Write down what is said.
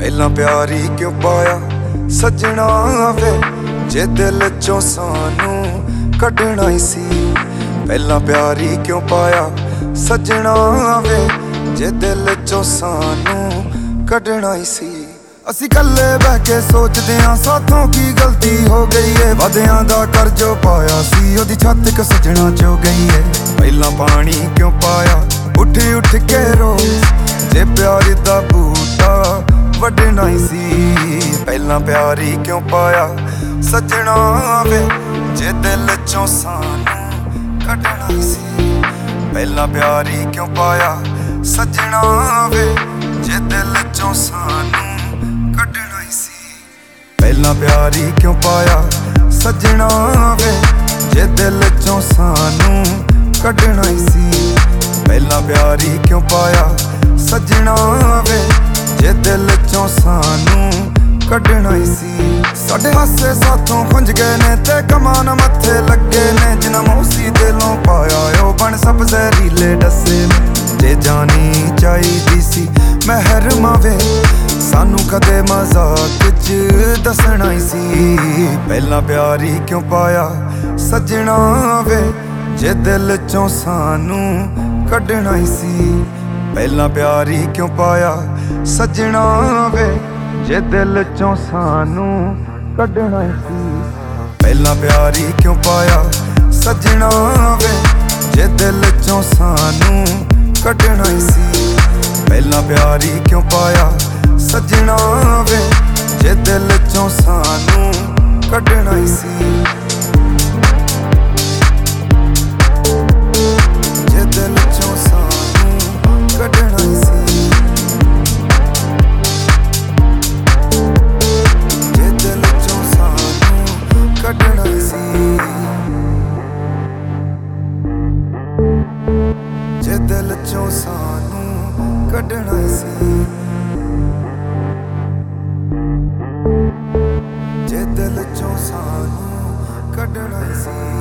ਪਹਿਲਾਂ ਪਿਆਰ ਹੀ ਕਿਉਂ ਪਾਇਆ ਸੱਜਣਾ ਵੇ, ਜੇ ਦਿਲ ਚੋਂ ਸਾਨੂੰ ਕੱਢਣਾ ਹੀ ਸੀ। ਪਹਿਲਾਂ ਪਿਆਰ ਹੀ ਕਿਉਂ ਪਾਇਆ ਸੱਜਣਾ ਵੇ, ਜੇ ਦਿਲ ਚੋਂ ਸਾਨੂੰ ਕੱਢਣਾ ਹੀ ਸੀ। ਅਸੀਂ ਕੱਲੇ ਬਹਿ ਕੇ ਸੋਚਦੇ ਆਂ ਸਾਥੋਂ ਕੀ ਗਲਤੀ ਹੋ ਗਈ ਏ। ਵਾਦਿਆਂ ਦਾ ਕਰਜ਼ਾ ਪਾਇਆ ਸੀ, ਉਹਦੀ ਛੱਤ ਇੱਕ ਸੱਜਣਾ ਚੋ ਗਈ ਏ। ਪਹਿਲਾਂ ਪਾਣੀ ਕਿਉਂ ਪਾਇਆ ਉੱਠ ਉੱਠ ਕੇ ਰੋਜ਼, ਜੇ ਪਿਆਰ ਦਾ ਬੂਟਾ ਵੱਢਣਾ ਹੀ ਸੀ। ਪਹਿਲਾਂ ਪਿਆਰ ਹੀ ਕਿਉਂ ਪਾਇਆ ਸੱਜਣਾ ਵੇ, ਜੇ ਦਿਲ ਚੋਂ ਸਾਨੂੰ ਕੱਢਣਾ ਹੀ ਸੀ। ਪਹਿਲਾਂ ਪਿਆਰ ਹੀ ਕਿਉਂ ਪਾਇਆ ਸੱਜਣਾ ਵੇ, ਜੇ ਦਿਲ ਚੋਂ ਸਾਨੂੰ ਕੱਢਣਾ ਹੀ ਸੀ। ਪਹਿਲਾਂ ਪਿਆਰ ਹੀ ਕਿਉਂ ਪਾਇਆ ਸੱਜਣਾ ਵੇ, ਜੇ ਦਿਲ ਚੋਂ ਸਾਨੂੰ ਕੱਢਣਾ ਹੀ ਸੀ। ਪਹਿਲਾਂ ਪਿਆਰ ਹੀ ਕਿਉਂ ਪਾਇਆ ਸੱਜਣਾ ਵੇ, ਜੇ ਦਿਲ ਚੋਂ ਸਾਨੂੰ ਕੱਢਣਾ ਹੀ ਸੀ। ਸਾਡੇ ਹਾਸੇ ਸਾਥੋਂ ਖੁੰਝ ਗਏ ਨੇ ਤੇ ਕਮਾਨ ਮੱਥੇ ਲੱਗੇ ਨੇ, ਜਿਨ੍ਹਾਂ ਮੂਸੀ ਦਿਲੋਂ ਪਾਇਆ ਉਹ ਬਣ ਸਭ ਜ਼ਹਿਰੀਲੇ ਡੱਸੇ ਨੇ। ਜੇ ਜਾਣੀ ਚਾਹੀਦੀ ਸੀ ਮਹਿਰਮਾ ਵੇ, ਸਾਨੂੰ ਕਦੇ ਮਜ਼ਾਕ 'ਚ ਦੱਸਣਾ ਹੀ ਸੀ। ਪਹਿਲਾਂ ਪਿਆਰ ਹੀ ਕਿਉਂ ਪਾਇਆ ਸੱਜਣਾ ਵੇ, ਜੇ ਦਿਲ ਚੋਂ ਸਾਨੂੰ ਕੱਢਣਾ ਹੀ ਸੀ। ਪਹਿਲਾਂ ਪਿਆਰ ਹੀ ਕਿਉਂ ਪਾਇਆ ਸੱਜਣਾ ਵੇ, ਜੇ ਦਿਲ ਚੋਂ ਸਾਨੂੰ ਕੱਢਣਾ ਹੀ ਸੀ। ਪਹਿਲਾਂ ਪਿਆਰ ਹੀ ਕਿਉਂ ਪਾਇਆ ਸੱਜਣਾ ਵੇ, ਜੇ ਦਿਲ ਚੋਂ ਸਾਨੂੰ ਕੱਢਣਾ ਹੀ ਸੀ। ਪਹਿਲਾਂ ਪਿਆਰ ਹੀ ਕਿਉਂ ਪਾਇਆ ਸੱਜਣਾ ਵੇ, ਜੇ ਦਿਲ ਚੋਂ ਸਾਨੂੰ ਕੱਢਣਾ ਹੀ ਸੀ। ਜੇ ਦਿਲ ਚੋਂ ਸਾਨੂੰ ਕੱਢਣਾ ਹੀ ਸੀ। ਜੇ ਦਿਲ ਚੋਂ ਸਾਨੂੰ ਕੱਢਣਾ ਹੀ ਸੀ। ਜੇ ਦਿਲ ਚੋਂ ਸਾਨੂੰ ਕੱਢਣਾ ਹੀ ਸੀ। ਜੇ ਦਿਲ ਚੋਂ ਸਾਨੂੰ ਕੱਢਣਾ ਹੀ ਸੀ।